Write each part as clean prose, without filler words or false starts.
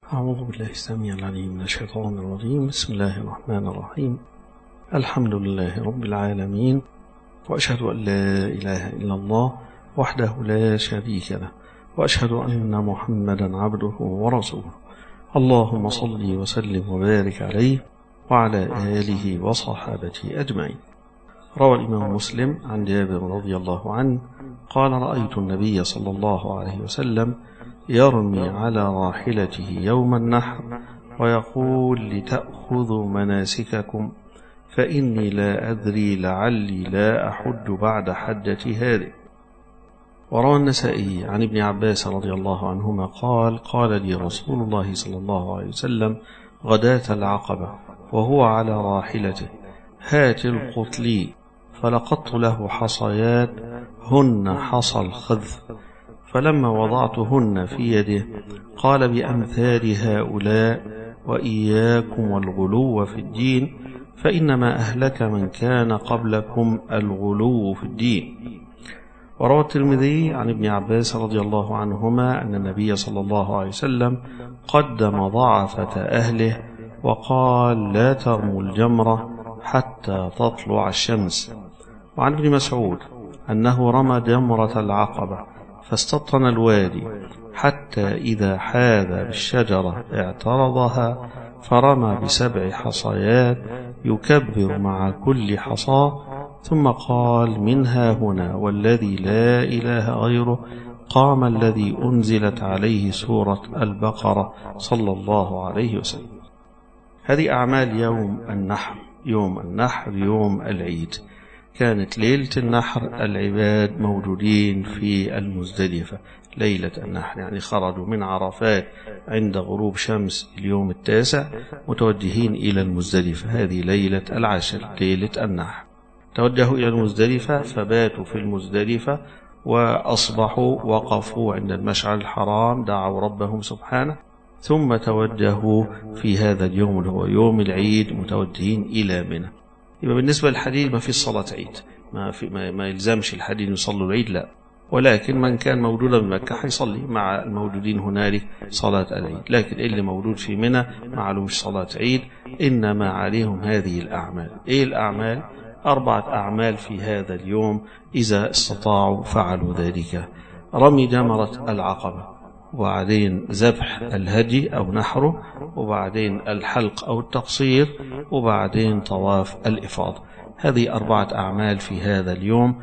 أعوذ بالله السميع العليم من الشيطان الرجيم. بسم الله الرحمن الرحيم. الحمد لله رب العالمين، وأشهد أن لا إله إلا الله وحده لا شريك له، وأشهد أن محمدا عبده ورسوله. اللهم صل وسلم وبارك عليه وعلى آله وصحابته أجمعين. روى الإمام مسلم عن جابر رضي الله عنه قال: رأيت النبي صلى الله عليه وسلم يرمي على راحلته يوم النحر ويقول: لتأخذوا مناسككم فإني لا أدري لعلي لا أحج بعد حجتي هذه. وروى النسائي عن ابن عباس رضي الله عنهما قال: قال لي رسول الله صلى الله عليه وسلم غداة العقبة وهو على راحلته: هات القط لي. فلقطت له حصيات هن حصى الخذف، فلما وضعتهن في يده قال: بأمثال هؤلاء وإياكم والغلو في الدين، فإنما أهلك من كان قبلكم الغلو في الدين. وروى الترمذي عن ابن عباس رضي الله عنهما أن النبي صلى الله عليه وسلم قدم ضعفة أهله وقال: لا ترموا الجمرة حتى تطلع الشمس. وعن ابن مسعود أنه رمى جمرة العقبة فاستطن الوادي حتى إذا حاذ بالشجرة اعترضها فرمى ب7 حصيات يكبر مع كل حصاة، ثم قال: منها هنا والذي لا إله غيره قام الذي أنزلت عليه سورة البقرة صلى الله عليه وسلم. هذه أعمال يوم النحر. يوم النحر يوم العيد. كانت ليلة النحر العباد موجودين في المزدلفة ليلة النحر، يعني خرجوا من عرفات عند غروب شمس اليوم 9 متوجهين إلى المزدلفة. هذه ليلة 10 ليلة النحر. توجهوا إلى المزدلفة فباتوا في المزدلفة وأصبحوا وقفوا عند المشعر الحرام، دعوا ربهم سبحانه، ثم توجهوا في هذا اليوم اللي هو يوم العيد متوجهين إلى منى. يبقى بالنسبة للحديد ما في صلاة عيد، ما يلزمش الحديد يصلوا العيد، لا، ولكن من كان موجودا بمكة هيصلي مع الموجودين هنالك صلاة العيد. لكن اللي موجود في منى ما عليهوش صلاة عيد، إنما عليهم هذه الأعمال. إيه الأعمال؟ 4 أعمال في هذا اليوم إذا استطاعوا فعلوا ذلك: رمي جمرة العقبة، وبعدين ذبح الهدي أو نحره، وبعدين الحلق أو التقصير، وبعدين طواف الإفاضة. هذه 4 أعمال في هذا اليوم،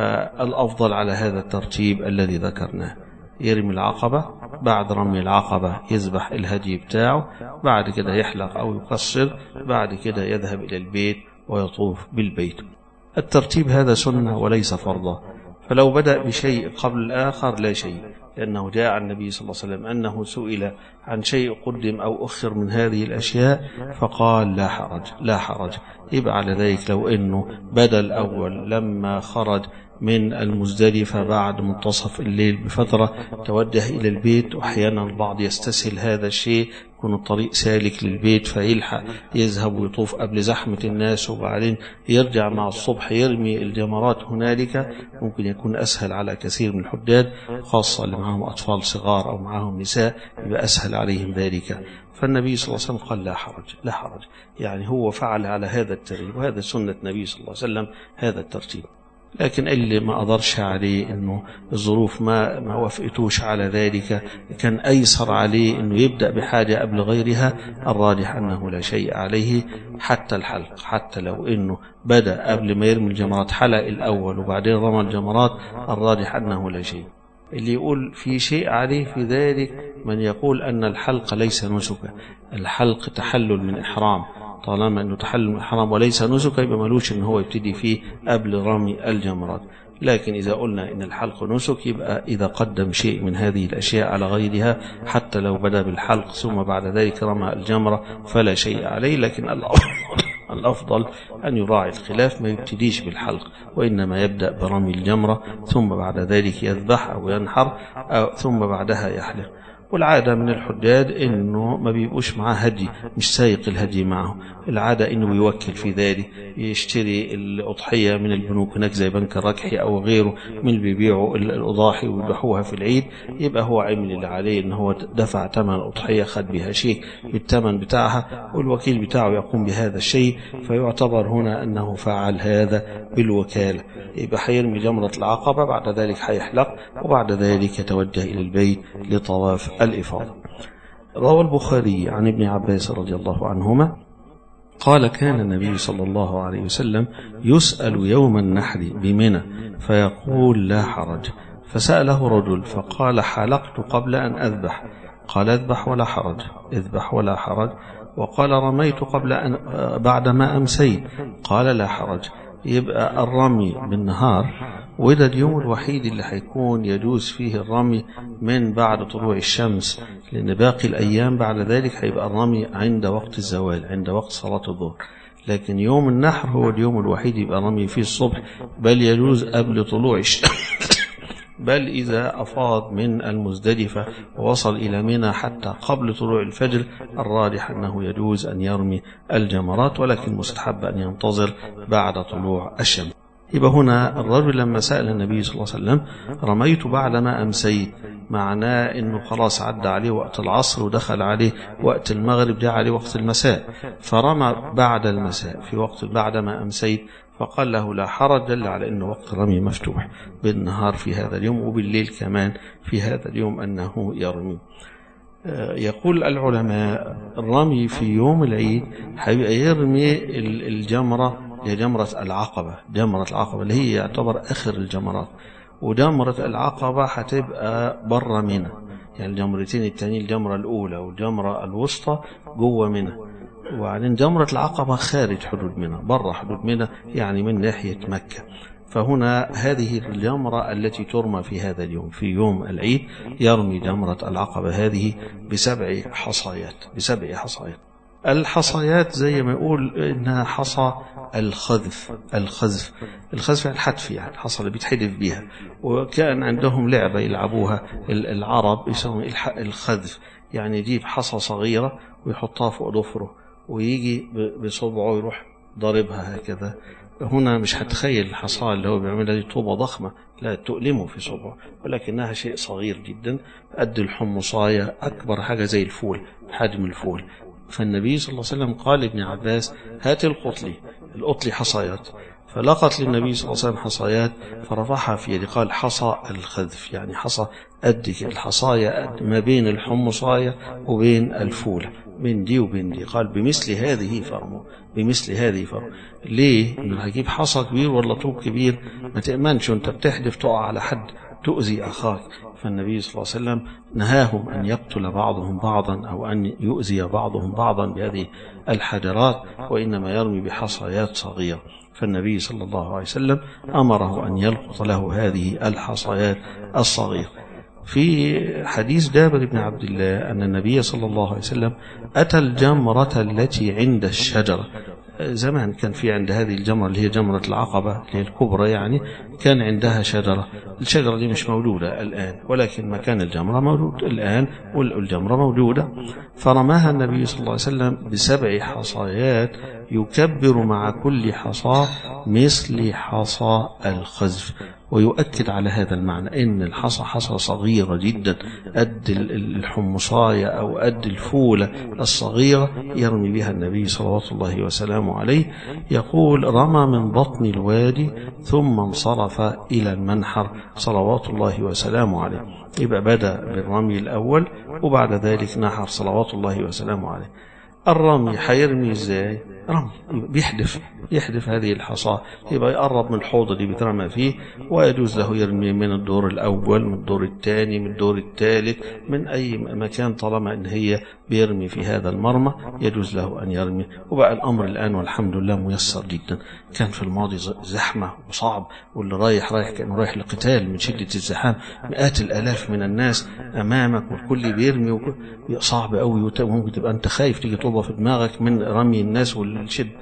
فالأفضل على هذا الترتيب الذي ذكرناه: يرمي العقبة، بعد رمي العقبة يذبح الهدي بتاعه، بعد كده يحلق أو يقصر، بعد كده يذهب إلى البيت ويطوف بالبيت. الترتيب هذا سنة وليس فرضا، فلو بدأ بشيء قبل الآخر لا شيء، لأنه جاء عن النبي صلى الله عليه وسلم أنه سئل عن شيء قدم أو أخر من هذه الأشياء فقال: لا حرج لا حرج. يبقى على ذلك لو أنه بدأ الأول لما خرج من المزدلفة بعد منتصف الليل بفترة توجه إلى البيت، وأحيانا البعض يستسهل هذا الشيء، يكون الطريق سالك للبيت فيلحق يذهب ويطوف قبل زحمة الناس وبعدين يرجع مع الصبح يرمي الجمرات هنالك، ممكن يكون أسهل على كثير من الحجاج، خاصة اللي معهم أطفال صغار أو معهم نساء، يبقى أسهل عليهم ذلك. فالنبي صلى الله عليه وسلم قال: لا حرج لا حرج، يعني هو فعل على هذا الترتيب، وهذا سنة النبي صلى الله عليه وسلم هذا الترتيب. لكن اللي ما قدرش عليه انه الظروف ما وافقتوش على ذلك، كان ايسر عليه انه يبدأ بحاجة قبل غيرها، الراجح انه لا شيء عليه حتى الحلق. حتى لو انه بدأ قبل ما يرمي الجمرات حلق الاول وبعدين رمى الجمرات، الراجح انه لا شيء. اللي يقول في شيء عليه في ذلك من يقول ان الحلق ليس نسكا، الحلق تحلل من احرام، طالما انه تحلل من احرام وليس نسكا يبقى ملوش ان هو يبتدي فيه قبل رمي الجمرات. لكن إذا قلنا إن الحلق نسك، يبقى إذا قدم شيء من هذه الأشياء على غيرها حتى لو بدأ بالحلق ثم بعد ذلك رمى الجمرة فلا شيء عليه. لكن الأفضل أن يراعي الخلاف، ما يبتديش بالحلق وإنما يبدأ برمي الجمرة ثم بعد ذلك يذبح أو ينحر ثم بعدها يحلق. والعادة من الحجاج إنه ما بيبقوش معاه هدي، مش سايق الهدي معه، العادة إنه يوكل في ذلك، يشتري الأضحية من البنوك هناك زي بنك الركحي أو غيره من اللي بيبيعوا الأضاحي ويبيعوها في العيد، يبقى هو عمل اللي عليه إن هو دفع ثمن الأضحية، خد بها شيء بالثمن بتاعها، والوكيل بتاعه يقوم بهذا الشيء، فيعتبر هنا أنه فعل هذا بالوكالة. يبقى هيرمي جمرة العقبة، بعد ذلك هيحلق، وبعد ذلك يتوجه إلى البيت لطواف الإفاضة. روى البخاري عن ابن عباس رضي الله عنهما قال: كان النبي صلى الله عليه وسلم يسأل يوم النحر بمنى فيقول: لا حرج. فسأله رجل فقال: حلقت قبل أن أذبح. قال: اذبح ولا حرج، اذبح ولا حرج. وقال: رميت قبل أن بعدما أمسيت. قال: لا حرج. يبقى الرمي بالنهار، وده اليوم الوحيد اللي هيكون يجوز فيه الرمي من بعد طلوع الشمس، لأن باقي الأيام بعد ذلك هيبقى الرمي عند وقت الزوال، عند وقت صلاة الظهر. لكن يوم النحر هو اليوم الوحيد يبقى رمي فيه الصبح، بل يجوز قبل طلوع الشمس بل إذا أفاض من المزدلفة ووصل إلى منى حتى قبل طلوع الفجر، الراجح أنه يجوز أن يرمي الجمرات، ولكن مستحب أن ينتظر بعد طلوع الشمس. يبقى هنا الرجل لما سأل النبي صلى الله عليه وسلم: رميت بعدما أمسيت، معناه أنه خلاص عدى عليه وقت العصر ودخل عليه وقت المغرب، جاء عليه وقت المساء، فرمى بعد المساء في وقت بعدما أمسيت، فقال له: لا حرج، دل على أنه وقت الرمي مفتوح بالنهار في هذا اليوم، وبالليل كمان في هذا اليوم أنه يرمي. يقول العلماء: الرمي في يوم العيد هيبقى يرمي الجمرة، هي جمرة العقبة، جمرة العقبة اللي هي يعتبر آخر الجمرات، وجمرة العقبة هتبقى بره منى، يعني الجمرتين التانيين، الجمرة الأولى والجمرة الوسطى جوه منى، وبعدين جمرة العقبة خارج حدود منى، بره حدود منى، يعني من ناحية مكة. فهنا هذه الجمرة التي ترمى في هذا اليوم، في يوم العيد، يرمي جمرة العقبة هذه بسبع حصايات، بسبع حصايات. الحصايات زي ما يقول إنها حصى الخذف، الخذف الحتف، يعني الحصى اللي بيتحدف بيها، وكان عندهم لعبة يلعبوها العرب يسمون الخذف، يعني يجيب حصى صغيرة ويحطها فوق ضفره ويجي بصبعه يروح ضاربها هكذا. هنا مش هتخيل الحصى اللي هو بيعملها دي طوبة ضخمة، لا تؤلمه في صبعه، ولكنها شيء صغير جدا قد الحمصاية، أكبر حاجة زي الفول، حجم الفول. فالنبي صلى الله عليه وسلم قال لابن عباس: هات القطلي حصايات، فلقت للنبي صلى الله عليه وسلم حصايات فرفعها في يده، قال: حصى الخذف، يعني حصى قد الحصاية قد ما بين الحمصاية وبين الفولة، من دي وبين دي، قال: بمثل هذه فرموا، بمثل هذه فرموا. ليه؟ إنه هجيب حصى كبير ولا طوب كبير، ما تأمنش وانت بتحدف تقع على حد تؤذي أخاك. فالنبي صلى الله عليه وسلم نهاهم أن يقتل بعضهم بعضا أو أن يؤذي بعضهم بعضا بهذه الحجرات، وإنما يرمي بحصايات صغيرة. فالنبي صلى الله عليه وسلم أمره أن يلقط له هذه الحصايات الصغيرة. في حديث جابر بن عبد الله أن النبي صلى الله عليه وسلم أتى الجمرة التي عند الشجرة. زمان كان في عند هذه الجمرة اللي هي جمرة العقبة اللي هي الكبرى، يعني كان عندها شجرة، الشجرة دي مش موجودة الآن، ولكن مكان الجمرة موجود الآن والجمرة موجودة. فرماها النبي صلى الله عليه وسلم بسبع حصايات يكبر مع كل حصى مثل حصى الخذف، ويؤكد على هذا المعنى إن الحصى حصى صغيرة جدا قد الحمصاية أو قد الفولة الصغيرة يرمي بها النبي صلوات الله وسلامه عليه. يقول: رمى من بطن الوادي ثم انصرف إلى المنحر صلوات الله وسلامه عليه. يبقى بدأ بالرمي الأول وبعد ذلك نحر صلوات الله وسلامه عليه. الرمي حيرمي ازاي؟ رمي يحدف هذه الحصى، يبقى يقرب من الحوض اللي بيترمى فيه، ويجوز له يرمي من الدور الأول، من الدور الثاني، من الدور الثالث، من أي مكان، طالما إن هي بيرمي في هذا المرمى يجوز له أن يرمي. وبقى الأمر الآن والحمد لله ميسر جدا، كان في الماضي زحمة وصعب، واللي رايح كأنه رايح لقتال من شدة الزحام، مئات الآلاف من الناس أمامك والكل بيرمي، صعب قوي، وممكن تبقى أنت خايف تيجي طوبة في دماغك من رمي الناس والشد.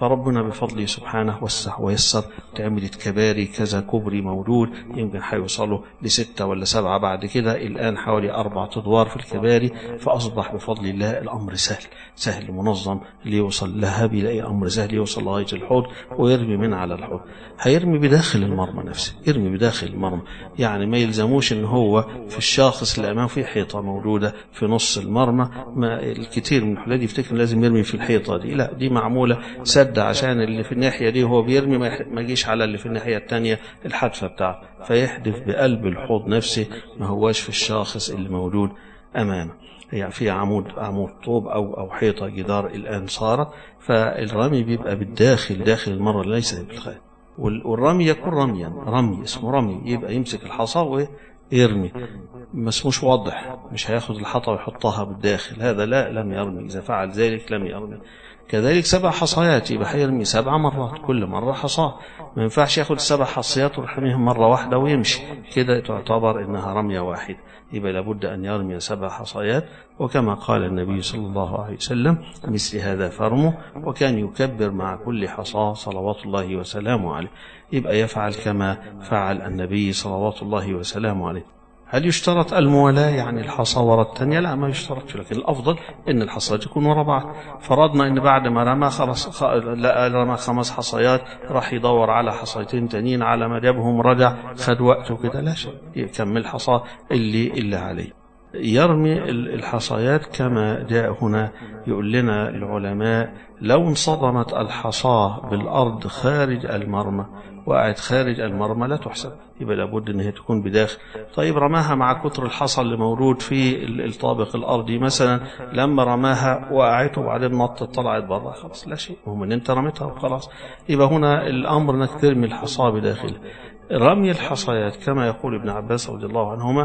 فربنا بفضله سبحانه وسع ويسر، تعملت كباري، كذا كوبري موجود يمكن هيوصلوا ل6 ولا 7 بعد كده، الآن حوالي 4 أدوار في الكباري، فأصبح بفضل الله الأمر سهل منظم، اللي يوصل لها بيلاقي أمر سهل، يوصل لغاية الحوض ويرمي من على الحوض. هيرمي بداخل المرمى نفسه، يرمي بداخل المرمى، يعني ما يلزموش ان هو في الشاخص اللي امامه في حيطه موجوده في نص المرمى. ما الكثير من الحلال يفتكر لازم يرمي في الحيطه دي، لا، دي معموله سد عشان اللي في الناحيه دي وهو بيرمي ما يجيش على اللي في الناحيه الثانيه الحدفه بتاعته، فيحدف بقلب الحوض نفسه، ما هواش في الشاخص اللي موجود امامه. يعني في عمود طوب او حيطه جدار الان صارت، فالرمي بيبقى بالداخل، داخل المرمى ليس بالخارج. والرمي يكون رمي اسمه رمي، يبقى يمسك الحصى ويرمي، ما اسموش واضح، مش هياخد الحطة ويحطها بالداخل، هذا لا، لم يرمي، إذا فعل ذلك لم يرمي. كذلك 7 حصيات، يبقى هيرمي 7 مرات، كل مرة حصاه، ما ينفعش ياخد 7 حصيات ويرميهم مرة واحدة ويمشي، كده تعتبر إنها رمية واحدة، يبقى لابد أن يرمي 7 حصيات. وكما قال النبي صلى الله عليه وسلم مثل هذا فرمه، وكان يكبر مع كل حصاة صلوات الله وسلامه عليه، يبقى يفعل كما فعل النبي صلوات الله وسلامه عليه. هل يشترط الموالاة يعني الحصى وراء الثانية؟ لا، ما يشترط، لكن الأفضل إن الحصى تكون وراء بعض. فرضنا إن بعد ما رمى خلاص رمى 5 حصيات، راح يدور على حصيتين تانيين، على ما جابهم رجع، خد وقته كده، لا شيء، يكمل حصى اللي عليه. يرمي الحصيات كما جاء هنا، يقول لنا العلماء لو انصدمت الحصاة بالأرض خارج المرمى، وقعت خارج المرمى لا تحسب، يبقى لابد ان هي تكون بداخل. طيب رماها مع كتر الحصى اللي موجود في الطابق الارضي مثلا، لما رماها وقعت وبعدين نطت طلعت بره، خلاص لا شيء، المهم ان انت رميتها وخلاص. يبقى هنا الامر انك ترمي الحصى بداخل. رمي الحصيات كما يقول ابن عباس رضي الله عنهما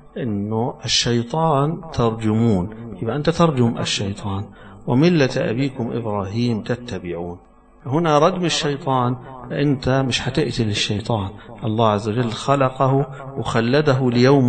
انه الشيطان ترجمون، يبقى انت ترجم الشيطان، وملة ابيكم ابراهيم تتبعون. هنا رجم الشيطان، أنت مش هتقتل الشيطان، الله عز وجل خلقه وخلده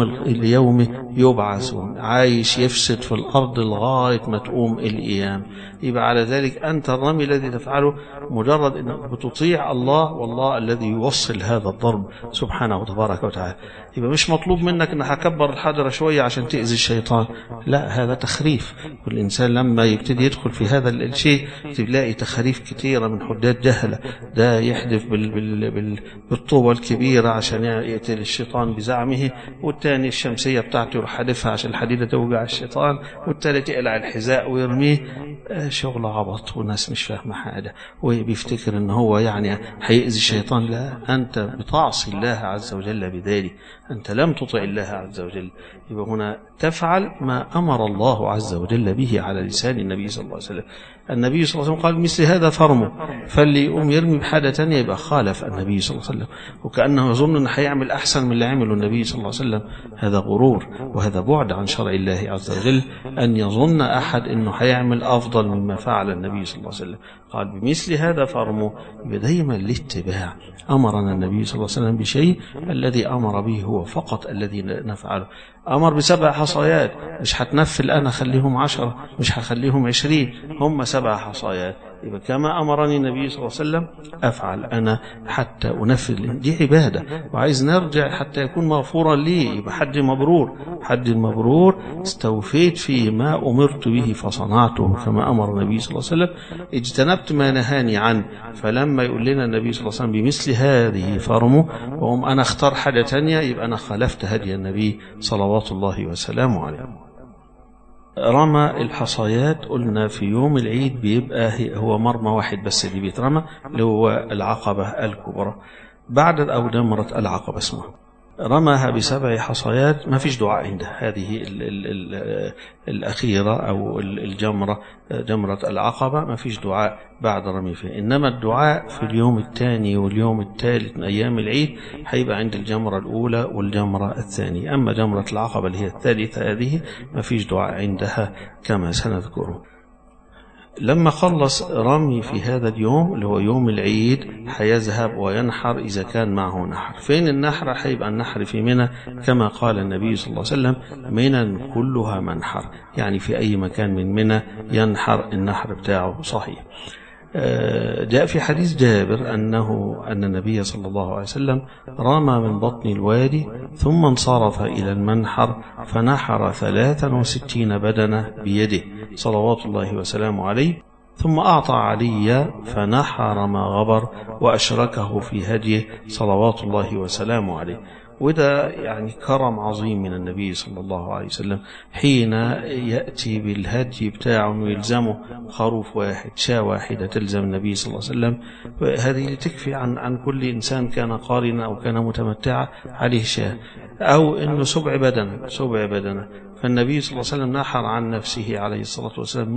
ليوم يبعثون، عايش يفسد في الأرض لغاية ما تقوم القيام. يبقى على ذلك أنت الرمي الذي تفعله مجرد أنك بتطيع الله، والله الذي يوصل هذا الضرب سبحانه وتبارك وتعالى. يبقى مش مطلوب منك أن هكبر الحجر شوية عشان تأذي الشيطان، لا، هذا تخريف. والإنسان لما يبتدي يدخل في هذا الشيء تلاقي تخريف كثيرة من حداد جهلة، ده يحدف بالطوبة الكبيرة عشان يقتل الشيطان بزعمه، والتاني الشمسية بتاعته يروح حادفها عشان الحديدة توجع الشيطان، والتالت يقلع الحذاء ويرميه. شغل عبط، والناس مش فاهمة حاجة، وبيفتكر ان هو يعني هيأذي الشيطان. لا، انت بتعصي الله عز وجل بذلك، انت لم تطع الله عز وجل. يبقى هنا تفعل ما امر الله عز وجل به على لسان النبي صلى الله عليه وسلم. النبي صلى الله عليه وسلم قال مثل هذا فرمه، فاللي يقوم يرمي بحاجة تانية يبقى خالف النبي صلى الله عليه وسلم، وكأنه يظن أنه هيعمل أحسن من اللي عمله النبي صلى الله عليه وسلم. هذا غرور، وهذا بعد عن شرع الله عز وجل، أن يظن أحد أنه هيعمل أفضل مما فعل النبي صلى الله عليه وسلم. قال بمثل هذا فرمه، دايما الاتباع. أمرنا النبي صلى الله عليه وسلم بشيء، الذي أمر به هو فقط الذي نفعله. أمر ب7 حصيات، مش هتنفل أنا خليهم 10، مش هخليهم 20، هم 7 حصيات. يبقى كما أمرني النبي صلى الله عليه وسلم أفعل أنا حتى أنفذ، دي عبادة، وعايز نرجع حتى يكون مغفورا لي، يبقى حج مبرور، استوفيت فيه ما أمرت به فصنعته كما أمر النبي صلى الله عليه وسلم، اجتنبت ما نهاني عنه. فلما يقول لنا النبي صلى الله عليه وسلم بمثل هذه فرمه، وهم أنا اختار حاجة تانية، يبقى أنا خالفت هدي النبي صلوات الله وسلامه عليه. رمى الحصيات قلنا في يوم العيد بيبقى هو مرمى واحد بس اللي بيترمى، اللي هو العقبة الكبرى، بعد أو جمرة العقبة اسمها. رماها ب7 حصيات، ما فيش دعاء عندها، هذه الأخيرة أو الجمرة، جمرة العقبة، ما فيش دعاء بعد رمي فيها، إنما الدعاء في اليوم الثاني واليوم الثالث من أيام العيد هيبقى عند الجمرة الأولى والجمرة الثانية. أما جمرة العقبة اللي هي الثالثة هذه ما فيش دعاء عندها كما سنذكره. لما خلص رمي في هذا اليوم اللي هو يوم العيد، هيذهب وينحر إذا كان معه نحر. فين النحر؟ هيبقى النحر في منى، كما قال النبي صلى الله عليه وسلم منى كلها منحر، يعني في أي مكان من منى ينحر النحر بتاعه صحيح. جاء في حديث جابر أن النبي صلى الله عليه وسلم رمى من بطن الوادي ثم انصرف إلى المنحر فنحر 63 بدنة بيده صلوات الله وسلامه عليه، ثم أعطى علي فنحر ما غبر وأشركه في هديه صلوات الله وسلامه عليه. وده يعني كرم عظيم من النبي صلى الله عليه وسلم حين يأتي بالهدي بتاعه ويلزمه خروف واحد، شاة واحدة تلزم النبي صلى الله عليه وسلم. هذه تكفي عن كل إنسان كان قارنا أو كان متمتعا عليه شاة، أو إنه سبع بدنة. فالنبي صلى الله عليه وسلم نحر عن نفسه عليه الصلاة والسلام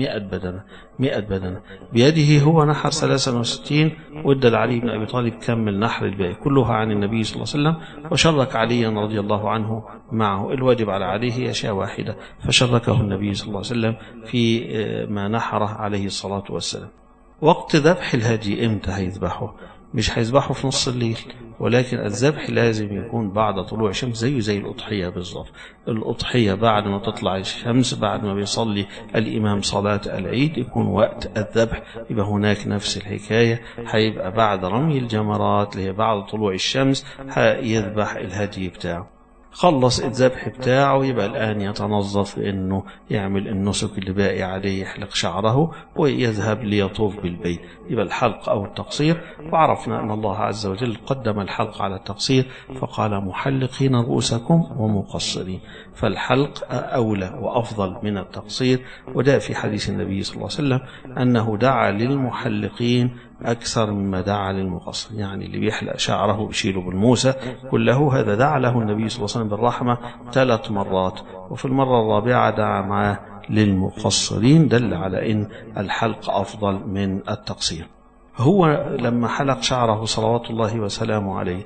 100 بدنة بيده، هو نحر 63 وادى لعلي بن أبي طالب كمل نحر الباقي كلها عن النبي صلى الله عليه وسلم، وشرك عليا رضي الله عنه معه. الواجب على عليه هي شاة واحدة، فشركه النبي صلى الله عليه وسلم في ما نحره عليه الصلاة والسلام. وقت ذبح الهدي امتى هيذبحه؟ مش هيذبحه في نص الليل، ولكن الذبح لازم يكون بعد طلوع الشمس، زي الأضحية بالظبط. الأضحية بعد ما تطلع الشمس، بعد ما بيصلي الإمام صلاة العيد يكون وقت الذبح. يبقى هناك نفس الحكاية، هيبقى بعد رمي الجمرات اللي هي بعد طلوع الشمس هيذبح الهدي بتاعه. خلص الذبح بتاعه، يبقى الآن يتنظف إنه يعمل النسك اللي باقي عليه، يحلق شعره ويذهب ليطوف بالبيت. يبقى الحلق أو التقصير. وعرفنا أن الله عز وجل قدم الحلق على التقصير، فقال محلقين رؤوسكم ومقصرين، فالحلق أولى وأفضل من التقصير. وده في حديث النبي صلى الله عليه وسلم أنه دعا للمحلقين أكثر مما دعا للمقصر، يعني اللي بيحلق شعره بيشيله بالموسى كله، هذا دعا له النبي صلى الله عليه وسلم بالرحمة 3 مرات، وفي المرة الرابعة دعا معه للمقصرين، دل على أن الحلق أفضل من التقصير. هو لما حلق شعره صلوات الله وسلامه عليه،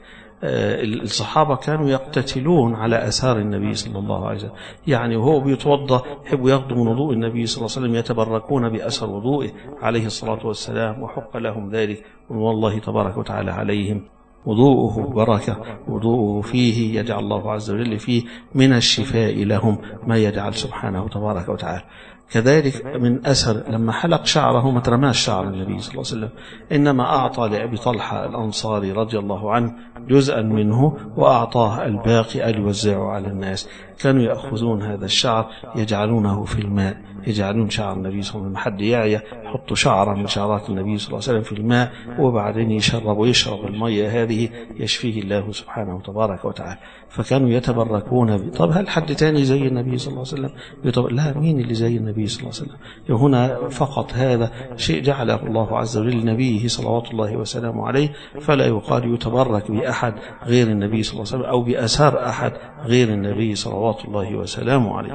الصحابة كانوا يقتتلون على أثار النبي صلى الله عليه وسلم، يعني وهو بيتوضأ يحبوا ياخدوا من وضوء النبي صلى الله عليه وسلم، يتبركون بأثر وضوئه عليه الصلاة والسلام، وحق لهم ذلك، والله تبارك وتعالى عليهم. وضوءه بركة، وضوءه فيه يجعل الله عز وجل فيه من الشفاء لهم ما يجعل سبحانه تبارك وتعالى. كذلك من أثر لما حلق شعره ما ترماش شعر النبي صلى الله عليه وسلم، إنما أعطى لأبي طلحة الأنصاري رضي الله عنه جزءا منه وأعطاه الباقي ليوزعه على الناس. كانوا يأخذون هذا الشعر يجعلونه في الماء، يجعلون شعر النبي صلى الله عليه وسلم، حد يعيا يحط شعرا من شعرات النبي صلى الله عليه وسلم في الماء، وبعدين يشرب المية هذه يشفيه الله سبحانه تبارك وتعالى. فكانوا يتبركون طب هل حد تاني زي النبي صلى الله عليه وسلم؟ لا، مين اللي زي النبي صلى الله عليه وسلم؟ هنا فقط هذا شيء جعله الله عز وجل لنبيه صلوات الله وسلامه عليه، فلا يقال يتبرك بأحد غير النبي صلى الله عليه وسلم أو بأثار أحد غير النبي صلوات الله وسلامه عليه.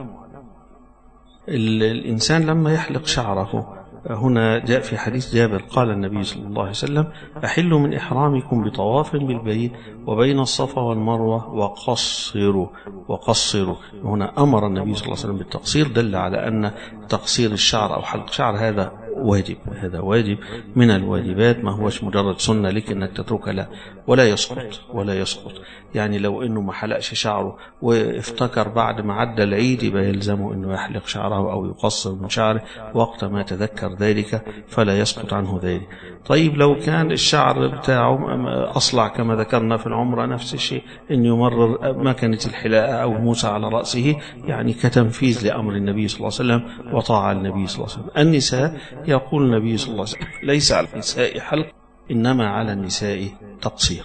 الإنسان لما يحلق شعره، هنا جاء في حديث جابر قال النبي صلى الله عليه وسلم: أحلوا من إحرامكم بطواف بالبيت وبين الصفا والمروة وقصروا. هنا أمر النبي صلى الله عليه وسلم بالتقصير، دل على أن تقصير الشعر أو حلق شعر هذا واجب من الواجبات، ما هوش مجرد سنة لك أنك تتركها، لا، ولا يسقط. يعني لو أنه ما حلقش شعره وافتكر بعد ما عدى العيد يبقى يلزمه أنه يحلق شعره أو يقصر من شعره وقت ما تذكر ذلك، فلا يسقط عنه ذلك. طيب لو كان الشعر بتاعه أصلع كما ذكرنا في العمرة، نفس الشيء، أن يمرر مكنة الحلاقة أو الموسى على رأسه، يعني كتنفيذ لأمر النبي صلى الله عليه وسلم وطاعة النبي صلى الله عليه وسلم. النساء يقول النبي صلى الله عليه وسلم: ليس على النساء حلق، إنما على النساء تقصير.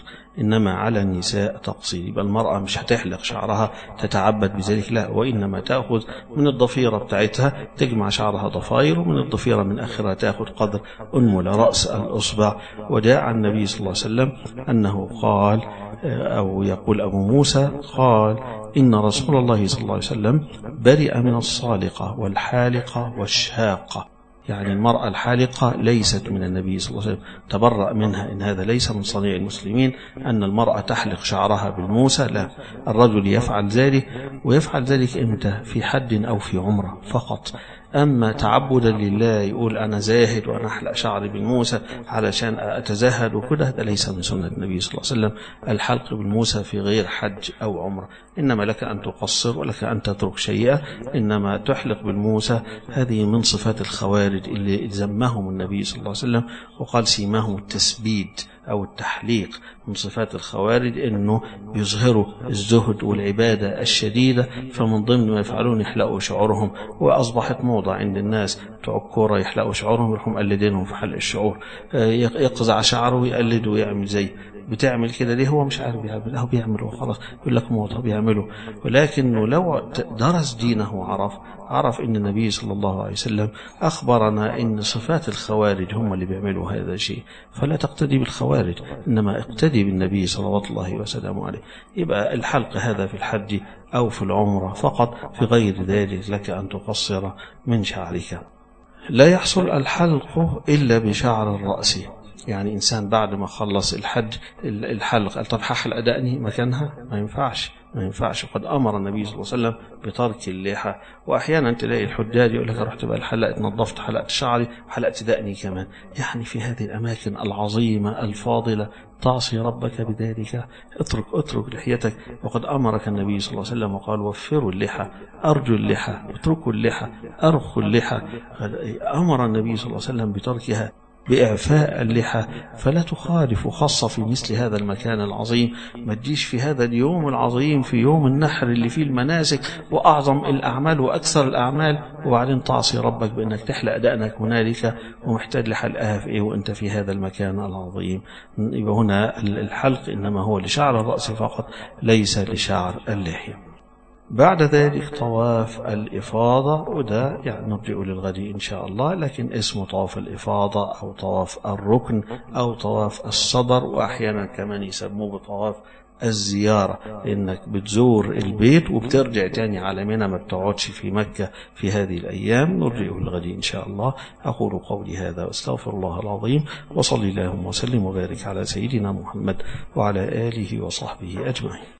يبقى المرأة مش هتحلق شعرها تتعبد بذلك، لا، وإنما تأخذ من الضفيرة بتاعتها، تجمع شعرها ضفائر، ومن الضفيرة من آخرها تأخذ قدر أنمل رأس الأصبع. وجاء عن النبي صلى الله عليه وسلم أنه قال، أو يقول أبو موسى قال: إن رسول الله صلى الله عليه وسلم برئ من الصالقة والحالقة والشاقة. يعني المرأة الحالقة ليست من النبي صلى الله عليه وسلم، تبرأ منها، إن هذا ليس من صنيع المسلمين أن المرأة تحلق شعرها بالموسى، لا، الرجل يفعل ذلك، ويفعل ذلك إمتى؟ في حج أو في عمرة فقط. أما تعبدا لله يقول أنا زاهد وأنا أحلق شعري بالموسى علشان أتزهد وكده، ده ليس من سنة النبي صلى الله عليه وسلم الحلق بالموسى في غير حج أو عمرة. إنما لك أن تقصر ولك أن تترك شيئا، إنما تحلق بالموسى هذه من صفات الخوارج اللي ذمهم النبي صلى الله عليه وسلم وقال سيماهم التسبيد أو التحليق. من صفات الخوارج أنه يظهروا الزهد والعبادة الشديدة، فمن ضمن ما يفعلون يحلقوا شعورهم، وأصبحت موضة عند الناس بتوع الكورة يحلقوا شعورهم ويروحوا مقلدينهم في حلق الشعور، يقزع شعره ويقلد ويعمل زي بتعمل كده ليه؟ هو مش عارف بيعمل، هو بيعمله خلاص، يقول لك موضة بيعمله. ولكنه لو درس دينه وعرف ان النبي صلى الله عليه وسلم اخبرنا ان صفات الخوارج هم اللي بيعملوا هذا الشيء، فلا تقتدي بالخوارج، انما اقتدي بالنبي صلوات الله وسلامه عليه. يبقى الحلق هذا في الحج او في العمرة فقط، في غير ذلك لك ان تقصر من شعرك. لا يحصل الحلق الا بشعر الرأس. يعني إنسان بعد ما خلص الحج الحلق قال طب هحلق دقني مكانها؟ ما ينفعش. قد أمر النبي صلى الله عليه وسلم بترك اللحى. وأحيانا تلاقي الحجاج يقول لك رحت بقى حلقت، نظفت، حلقت شعري وحلقت دقني كمان. يعني في هذه الأماكن العظيمة الفاضلة تعصي ربك بذلك؟ اترك لحيتك. وقد أمرك النبي صلى الله عليه وسلم وقال وفروا اللحى، أرجوا اللحى، اتركوا اللحى، أرخوا اللحى. أمر النبي صلى الله عليه وسلم بتركها، بإعفاء اللحى. فلا تخالف، خاصة في مثل هذا المكان العظيم. ما تجيش في هذا اليوم العظيم، في يوم النحر اللي فيه المناسك وأعظم الأعمال وأكثر الأعمال، وبعدين تعصي ربك بأنك تحلق دقنك هنالك ومحتاج لحلقها في إيه وأنت في هذا المكان العظيم. يبقى هنا الحلق إنما هو لشعر الرأس فقط، ليس لشعر اللحية. بعد ذلك طواف الإفاضة، وده يعني نرجع للغد إن شاء الله، لكن اسمه طواف الإفاضة أو طواف الركن أو طواف الصدر، وأحيانا كمان يسموه بطواف الزيارة، إنك بتزور البيت وبترجع تاني على منى، ما بتقعدش في مكة في هذه الأيام. نرجع للغد إن شاء الله. أقول قولي هذا واستغفر الله العظيم، وصلي اللهم وسلم وبارك على سيدنا محمد وعلى آله وصحبه أجمعين.